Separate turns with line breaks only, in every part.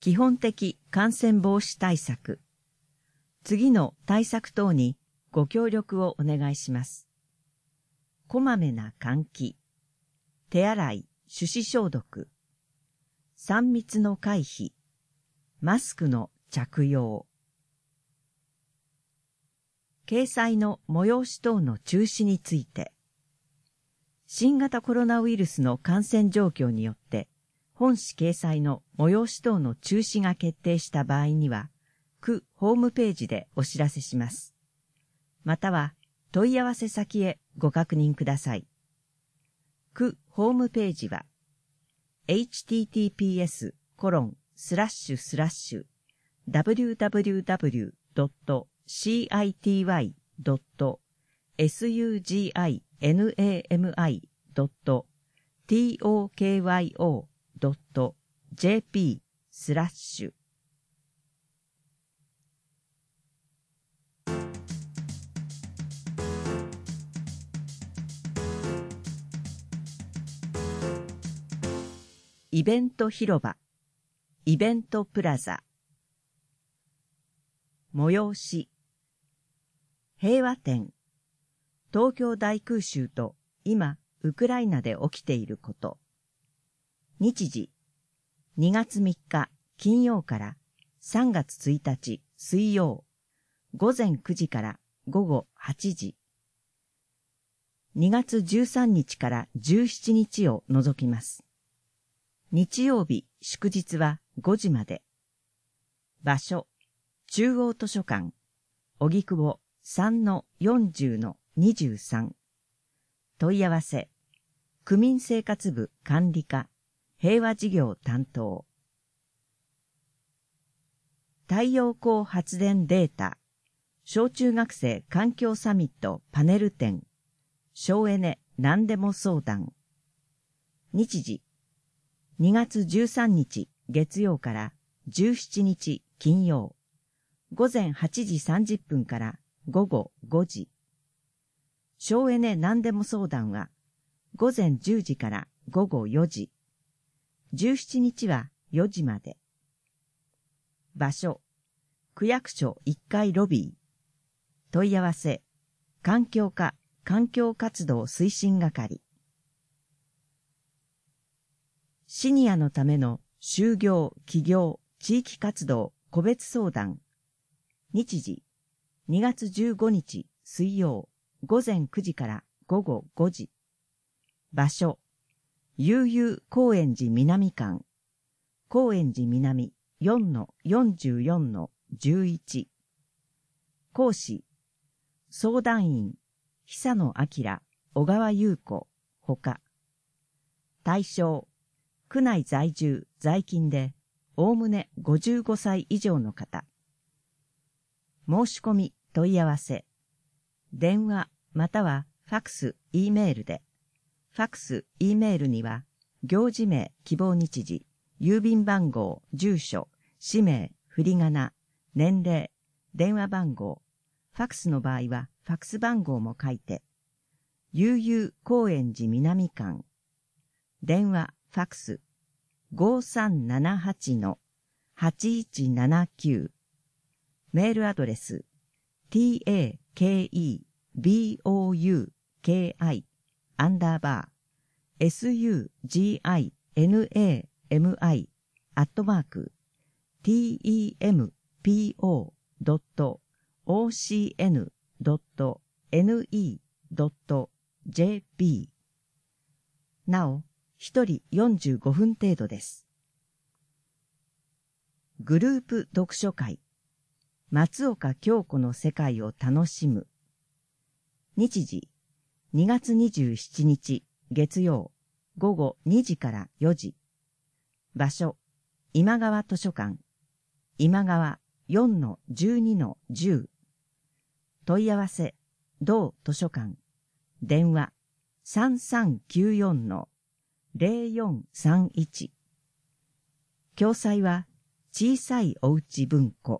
基本的感染防止対策。次の対策等にご協力をお願いします。こまめな換気、手洗い、手指消毒、3密の回避、マスクの着用。掲載の催し等の中止について、新型コロナウイルスの感染状況によって、本誌掲載の催し等の中止が決定した場合には、区ホームページでお知らせします。または、問い合わせ先へご確認ください。区ホームページは、www.city.sugimi.tokyo.jp/ イベント広場、イベントプラザ、催し、平和展、東京大空襲と今ウクライナで起きていること。日時、2月3日金曜から3月1日水曜、午前9時から午後8時。2月13日から17日を除きます。日曜日、祝日は5時まで。場所、中央図書館、荻窪 3-40-23。問い合わせ、区民生活部管理課、平和事業担当。太陽光発電データ、小中学生環境サミットパネル展、省エネ何でも相談。日時、2月13日月曜から17日金曜、午前8時30分から午後5時。省エネ何でも相談は午前10時から午後4時。17日は4時まで。場所、区役所1階ロビー。問い合わせ、環境課環境活動推進係。シニアのための就業、起業、地域活動、個別相談。日時、2月15日水曜、午前9時から午後5時。場所、悠々高円寺南館。高円寺南 4-44-11。講師、相談員、久野明、小川優子、ほか。対象、区内在住、在勤で、おおむね55歳以上の方。申し込み、問い合わせ。電話、またはファクス、Eメールで。ファクス、Eメールには、行事名、希望日時、郵便番号、住所、氏名、振り仮名、年齢、電話番号。ファクスの場合は、ファクス番号も書いて。悠々高円寺南館。電話、ファクス 5378-8179。メールアドレス takeib.tempi@tempo.ocn.ne.jp。 なお、一人45分程度です。グループ読書会、松岡京子の世界を楽しむ。日時、2月27日月曜、午後2時から4時。場所、今川図書館、今川 4-12-10。問い合わせ、同図書館。電話、3394-0431。共催は、小さいおうち文庫。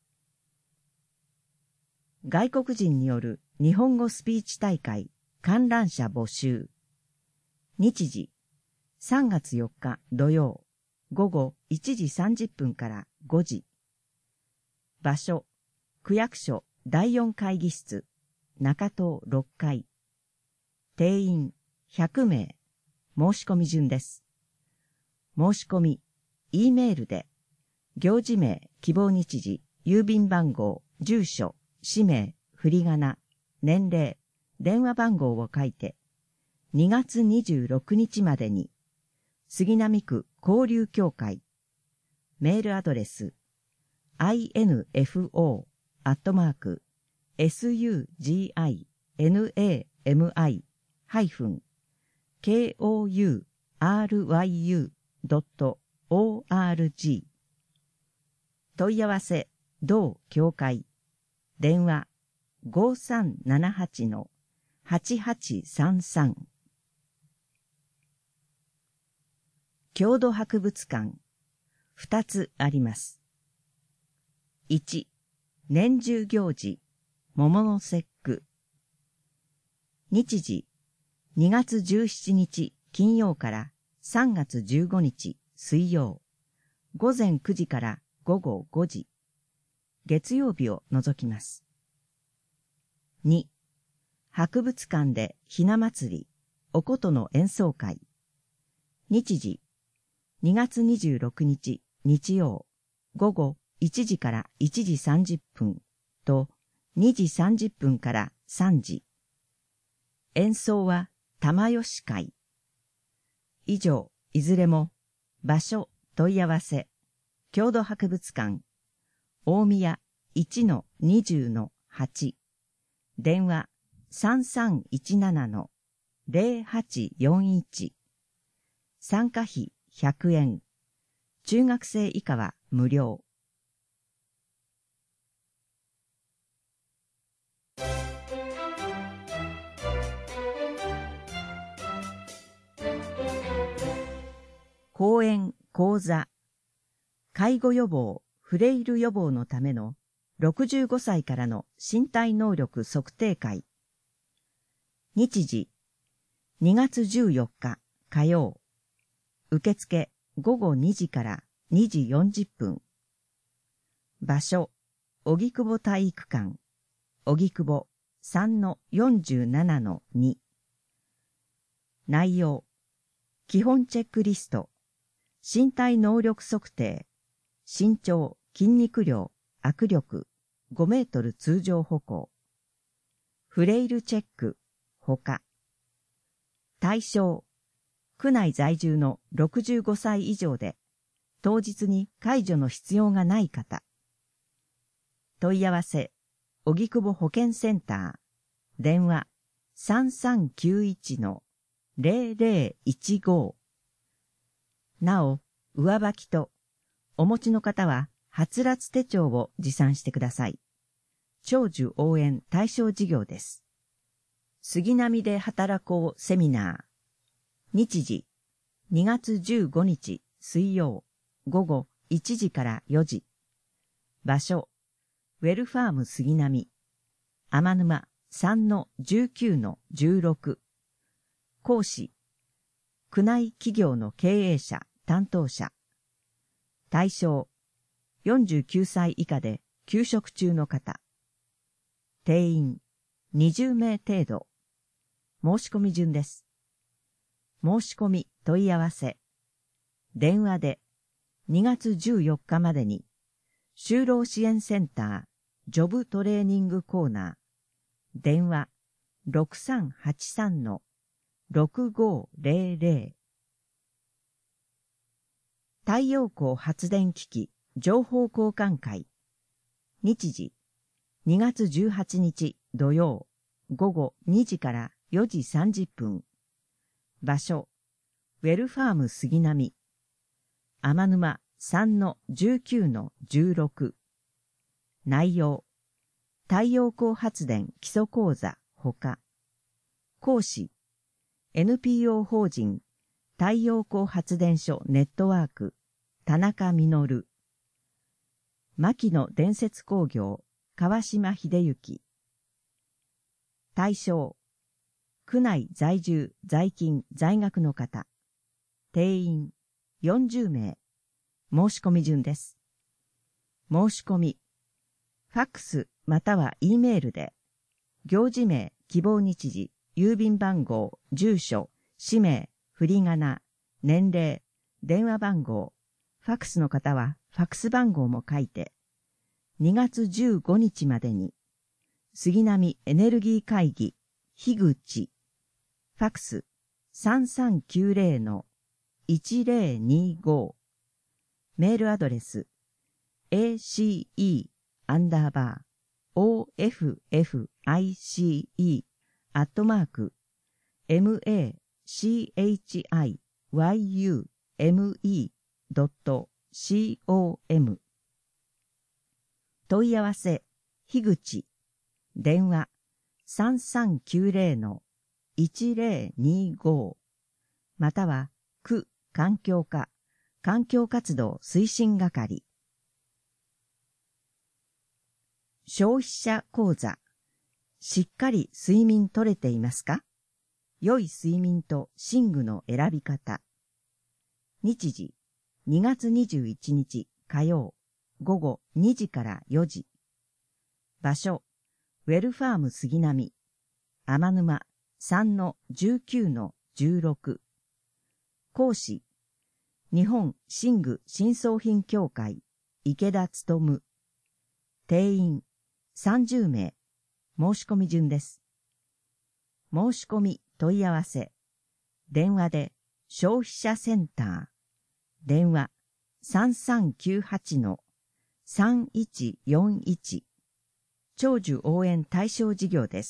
外国人による日本語スピーチ大会観覧者募集。日時、3月4日土曜、 午後1時30分から5時。場所、区役所第4会議室、中棟6階。定員100名。申し込み順です。申し込み、E メールで、行事名、希望日時、郵便番号、住所、氏名、振り仮名、年齢、電話番号を書いて、2月26日までに、杉並区交流協会、メールアドレス、info@suginami-kouryu.org 問い合わせ、同協会、電話5378-8833郷土博物館、2つあります。1、年中行事、桃の節句。日時、2月17日金曜から3月15日水曜、午前9時から午後5時、月曜日を除きます。2、博物館でひな祭り、お琴の演奏会。日時、2月26日日曜、午後1時から1時30分と2時30分から3時。演奏は玉吉会。以上、いずれも場所問い合わせ、郷土博物館、大宮 1-20-8、電話3317-0841、参加費100円、中学生以下は無料。講演・講座、介護予防・フレイル予防のための65歳からの身体能力測定会。日時、2月14日火曜。受付午後2時から2時40分。場所、荻窪体育館、荻窪 3-47-2。内容、基本チェックリスト、身体能力測定、身長、筋肉量、握力、5メートル通常歩行。フレイルチェック、ほか。対象、区内在住の65歳以上で、当日に介助の必要がない方。問い合わせ、荻窪保健センター、電話3391-0015。なお、上履きと、お持ちの方は、はつらつ手帳を持参してください。長寿応援対象事業です。杉並で働こうセミナー。日時、2月15日水曜、午後1時から4時。場所、ウェルファーム杉並。天沼 3-19-16。講師、区内企業の経営者、担当者。対象、49歳以下で休職中の方。定員、20名程度。申し込み順です。申し込み問い合わせ。電話で2月14日までに、就労支援センター、ジョブトレーニングコーナー。電話6383-6500。太陽光発電機器情報交換会。日時、2月18日土曜、午後2時から4時30分。場所、ウェルファーム杉並。天沼 3-19-16。内容、太陽光発電基礎講座ほか。講師、NPO 法人太陽光発電所ネットワーク、田中実。牧野伝説工業、川島秀幸。対象、区内在住、在勤、在学の方。定員、40名。 申し込み順です。申し込み、ファックスまたは E メールで、行事名、希望日時、郵便番号、住所、氏名、振り仮名、年齢、電話番号、ファックスの方はファックス番号も書いて、2月15日までに、杉並エネルギー会議、樋口、ファックス 3390-1025、メールアドレス ace-officiume.com 問い合わせ、樋口、電話 3390-1025 または区環境課環境活動推進係。消費者講座。しっかり睡眠とれていますか？良い睡眠と寝具の選び方。日時2月21日火曜午後2時から4時。場所ウェルファーム杉並天沼 3-19-16。講師日本寝具新装品協会池田勉。定員30名。申し込み順です。申し込み問い合わせ。電話で消費者センター。電話 3398-3141。長寿応援対象事業です。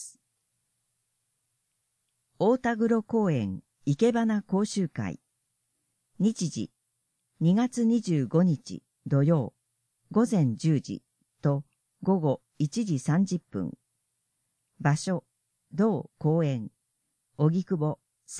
大田黒公園生け花講習会。日時2月25日土曜午前10時と午後1時30分。場所同公園荻窪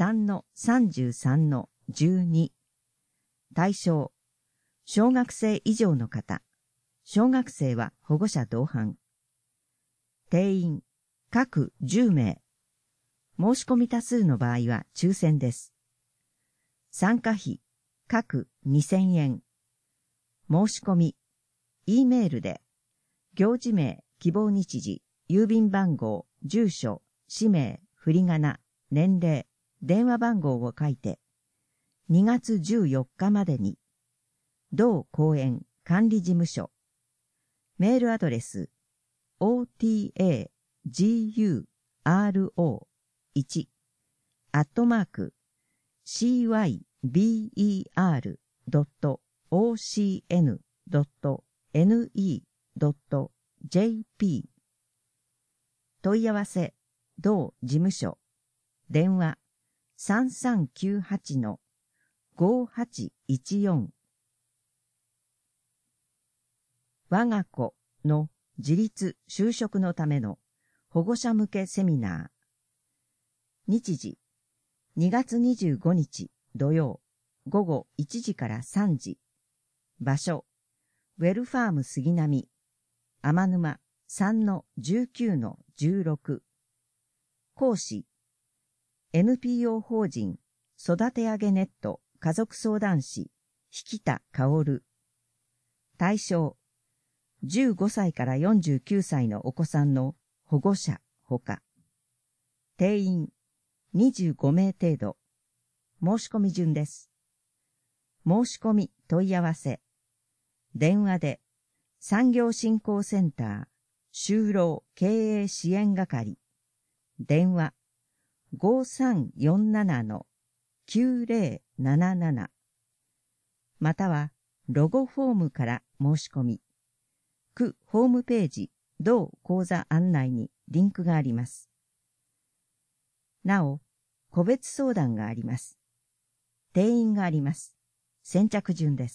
3-33-12。対象小学生以上の方。小学生は保護者同伴。定員各10名。申し込み多数の場合は抽選です。参加費各2000円。申し込み E メールで行事名、希望日時、郵便番号、住所、氏名、振り仮名、年齢、電話番号を書いて2月14日までに同公園管理事務所メールアドレス otagr1@cyber.ocn.ne.jp 問い合わせ同事務所電話 3398-5814。 我が子の自立就職のための保護者向けセミナー。日時2月25日土曜午後1時から3時。場所ウェルファーム杉並天沼 3-19-16。講師 NPO 法人育て上げネット家族相談士引田薫。対象15歳から49歳のお子さんの保護者ほか。定員25名程度。申し込み順です。申し込み問い合わせ。電話で産業振興センター就労経営支援係。電話 5347-9077。またはロゴフォームから申し込み。区ホームページ同講座案内にリンクがあります。なお、個別相談があります。定員があります。先着順です。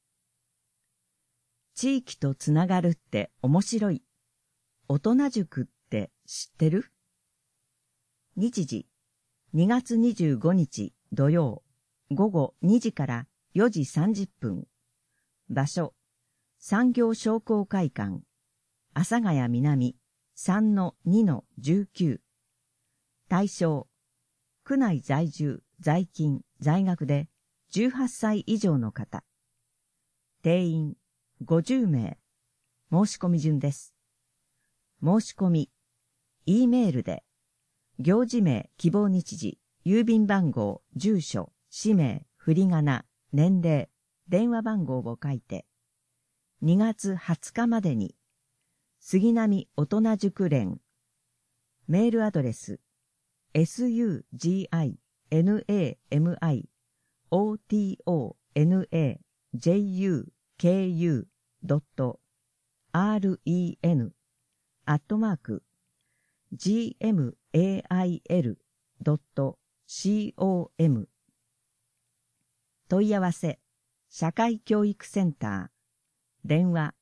地域とつながるって面白い。大人塾って知ってる？日時2月25日土曜午後2時から4時30分。場所産業商工会館阿佐ヶ谷南 3-2-19。対象区内在住在勤在学で18歳以上の方。 定員50名。申し込み順です。申し込み、E メールで、行事名、希望日時、郵便番号、住所、氏名、振り仮名、年齢、電話番号を書いて、2月20日までに、杉並大人塾連、メールアドレス、sujunojuken.ren@gmail.com 問い合わせ、社会教育センター、電話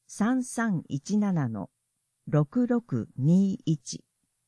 3317-6621。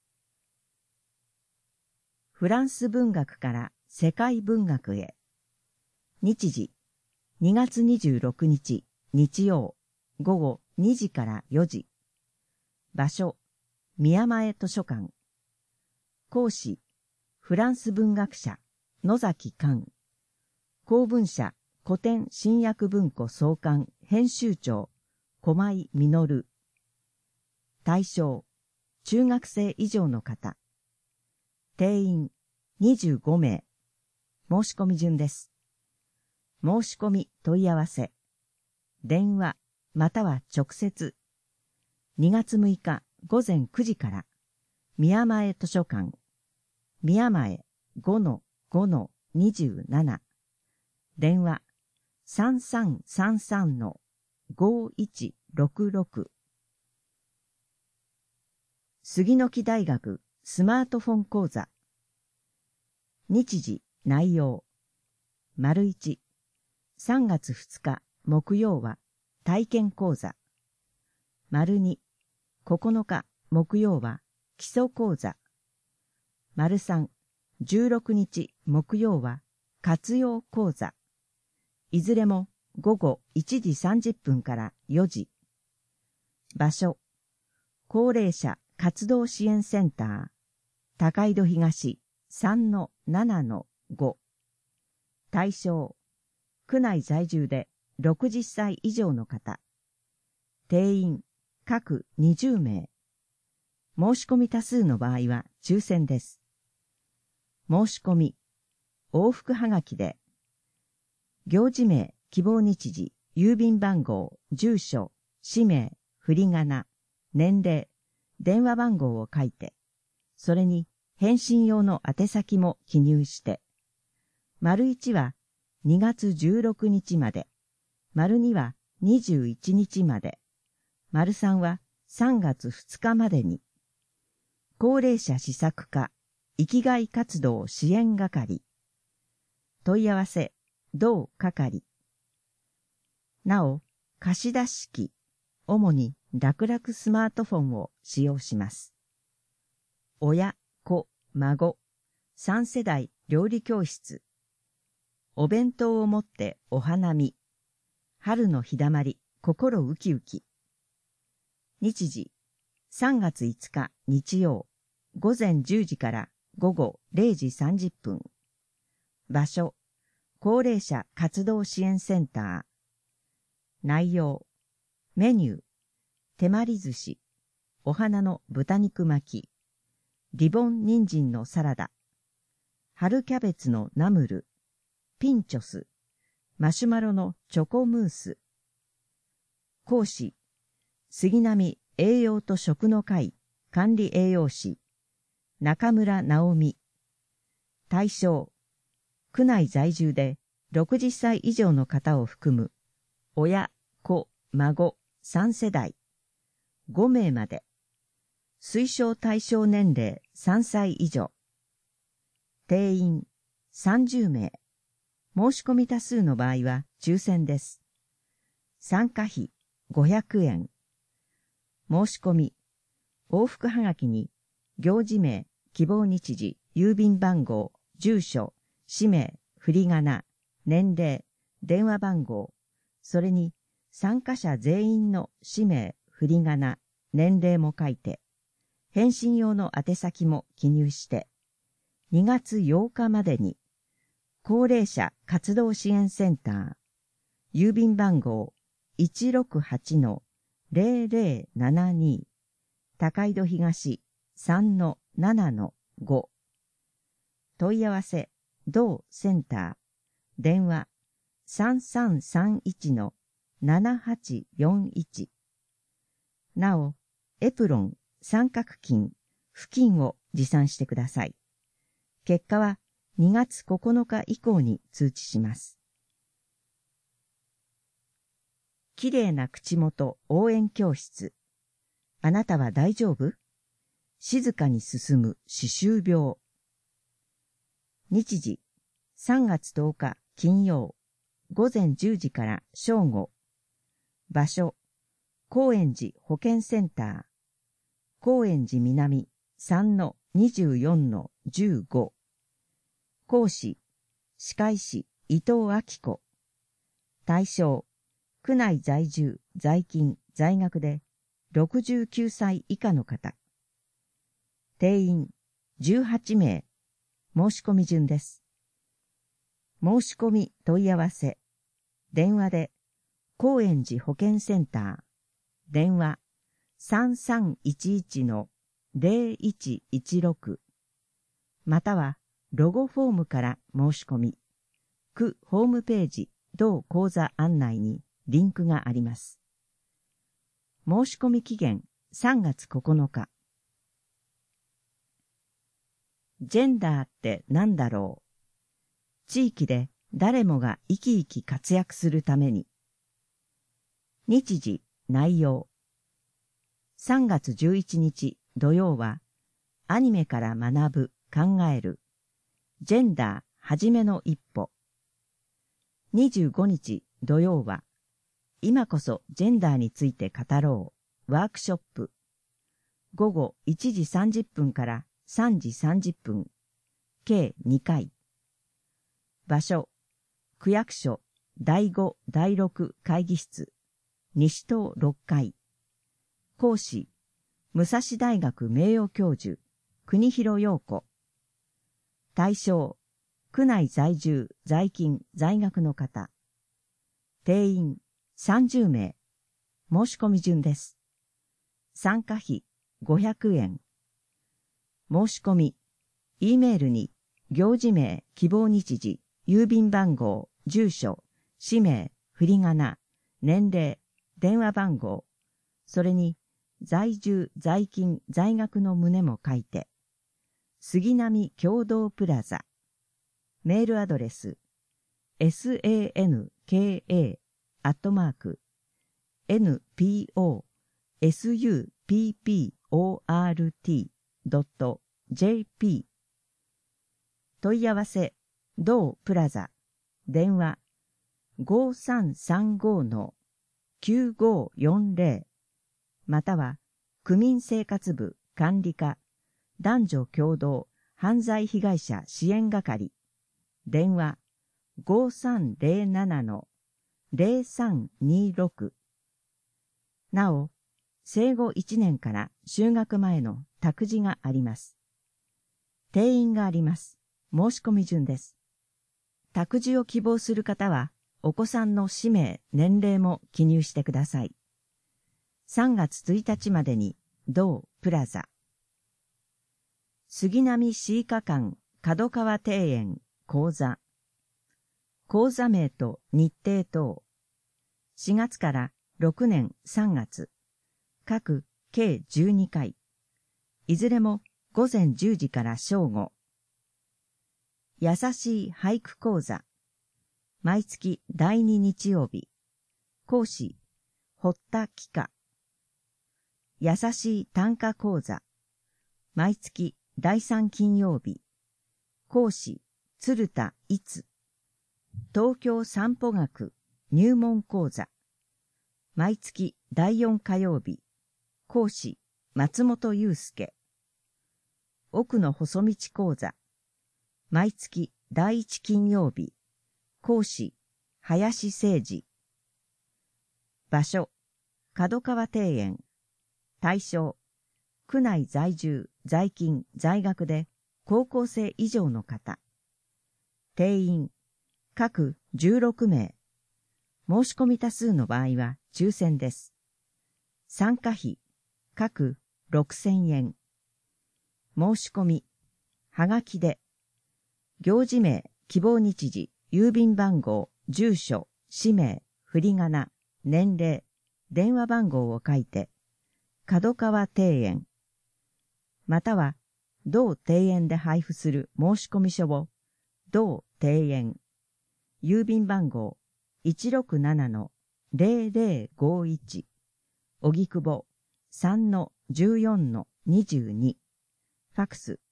フランス文学から世界文学へ。日時、2月26日、日曜、午後2時から4時。場所、宮前図書館。講師、フランス文学者、野崎寛。公文社、古典新訳文庫創刊編集長、駒井実。対象、中学生以上の方。定員25名。申し込み順です。申し込み問い合わせ。電話または直接。2月6日午前9時から。宮前図書館。宮前 5-5-27。電話3333-5166。杉の木大学スマートフォン講座。日時、内容。1、3月2日木曜は体験講座。2、9日木曜は基礎講座。3、16日木曜は活用講座。いずれも午後1時30分から4時。場所、高齢者活動支援センター、高井戸東 3-7-5。対象、区内在住で60歳以上の方。定員、各20名。申し込み多数の場合は抽選です。申し込み、往復はがきで、行事名、希望日時、郵便番号、住所、氏名、振り仮名、年齢、電話番号を書いて、それに返信用の宛先も記入して、1は2月16日まで、2は21日まで、3は3月2日までに、高齢者施策課、生きがい活動支援係。問い合わせ、同係。なお、貸出式、主に楽々スマートフォンを使用します。親、子、孫、3世代料理教室。お弁当を持ってお花見。春の日だまり、心ウキウキ。日時、3月5日日曜、午前10時から午後0時30分。場所、高齢者活動支援センター。内容、メニュー、手まり寿司、お花の豚肉巻き、リボン人参のサラダ、春キャベツのナムル、ピンチョス、マシュマロのチョコムース。講師、杉並栄養と食の会管理栄養士、中村直美。対象、区内在住で60歳以上の方を含む親、子、孫3世代5名まで。推奨対象年齢3歳以上。定員30名。申し込み多数の場合は抽選です。参加費500円。申し込み、往復はがきに行事名、希望日時、郵便番号、住所、氏名、振り仮名、年齢、電話番号、それに参加者全員の氏名、振り仮名、年齢も書いて、返信用の宛先も記入して、2月8日までに、高齢者活動支援センター、 郵便番号 168-0072 高井戸東 3-7-5 問い合わせ同センター電話 3331-7841 なおエプロン、三角巾、布巾を持参してください。結果は2月9日以降に通知します。きれいな口元応援教室。あなたは大丈夫？静かに進む歯周病。日時、3月10日金曜、午前10時から正午。場所、高円寺保健センター。高円寺南 3-24-15。講師、歯科医師伊藤明子。対象、区内在住、在勤、在学で69歳以下の方。定員18名。申し込み順です。申し込み問い合わせ。電話で高円寺保健センター。電話3311-0116またはロゴフォームから申し込み、区ホームページ同講座案内にリンクがあります。申し込み期限3月9日。ジェンダーって何だろう？地域で誰もが生き生き活躍するために。日時、内容。3月11日土曜は、アニメから学ぶ、考える、ジェンダーはじめの一歩。25日土曜は、今こそジェンダーについて語ろう、ワークショップ。午後1時30分から3時30分、計2回。場所、区役所第5、第6会議室、西棟6階。講師、武蔵大学名誉教授、国広陽子。対象、区内在住、在勤、在学の方。定員30名。申し込み順です。参加費500円。申し込み、E メールに、行事名、希望日時、郵便番号、住所、氏名、振り仮名、年齢、電話番号、それに、在住、在勤、在学の旨も書いて、杉並共同プラザ、メールアドレス、sanka@nopupport.jp 問い合わせ、同プラザ、電話、5335-9540または、区民生活部管理課、男女共同犯罪被害者支援係、電話5307-0326なお、生後1年から就学前の託児があります。定員があります。申し込み順です。託児を希望する方は、お子さんの氏名、年齢も記入してください。3月1日までに、同プラザ。杉並市医科館角川庭園講座。講座名と日程等。4月から6年3月。各計12回。いずれも午前10時から正午。優しい俳句講座。毎月第2日曜日。講師、堀田紀香。優しい短歌講座。毎月第3金曜日。講師、鶴田いつ。東京散歩学入門講座。毎月第4火曜日。講師、松本祐介。奥の細道講座。毎月第1金曜日。講師、林誠二。場所、角川庭園。対象、区内在住、在勤、在学で高校生以上の方。定員、各16名。 申し込み多数の場合は抽選です。参加費、各6000円。申し込み、はがきで、行事名、希望日時、郵便番号、住所、氏名、振り仮名、年齢、電話番号を書いて、角川庭園、または、同庭園で配布する申込書を、同庭園、郵便番号 167-0051、荻窪 3-14-22、ファクス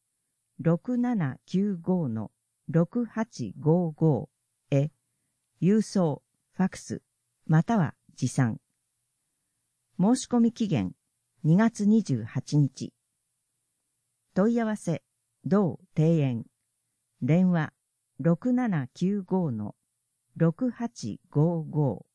6795-6855 へ、郵送、ファクス、または持参。申し込み期限2月28日。問い合わせ、同庭園。電話 6795-6855